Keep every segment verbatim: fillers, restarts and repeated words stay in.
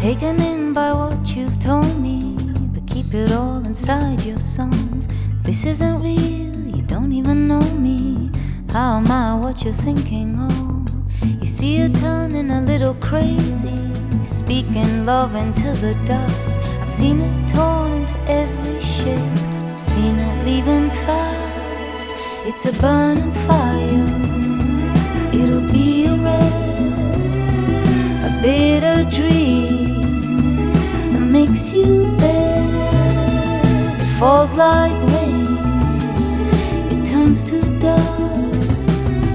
taken in by what you've told me, but keep it all inside your songs. This isn't real, you don't even know me. How am I what you're thinking of? You see her turning a little crazy, speaking love into the dust. I've seen it torn into every shape, seen it leaving fast. It's a burning fire, it'll be a red, a bitter dream that makes you beg. It falls like rain, it turns to dust.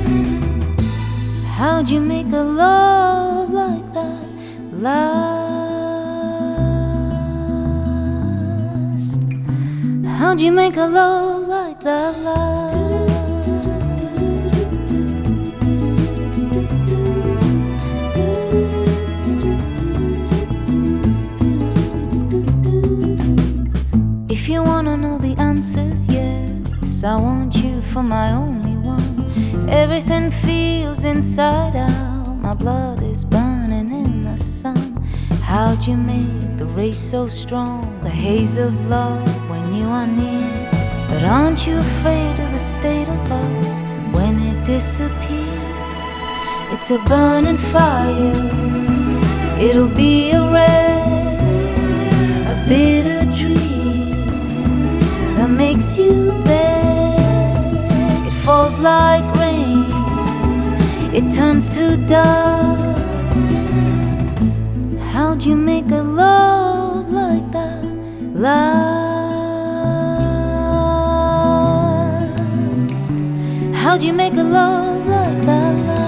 How'd you make a love like that last? How'd you make a love like that last? If you wanna know the answers, yes, I want you for my only one. Everything feels inside out, my blood is burning in the sun. How'd you make the race so strong, the haze of love when you are near? But aren't you afraid of the state of us when it disappears? It's a burning fire, it'll be a red, a bitter dream that makes you beg. It falls like rain, it turns to dust. How'd you make a love like that last? How'd you make a love like that last?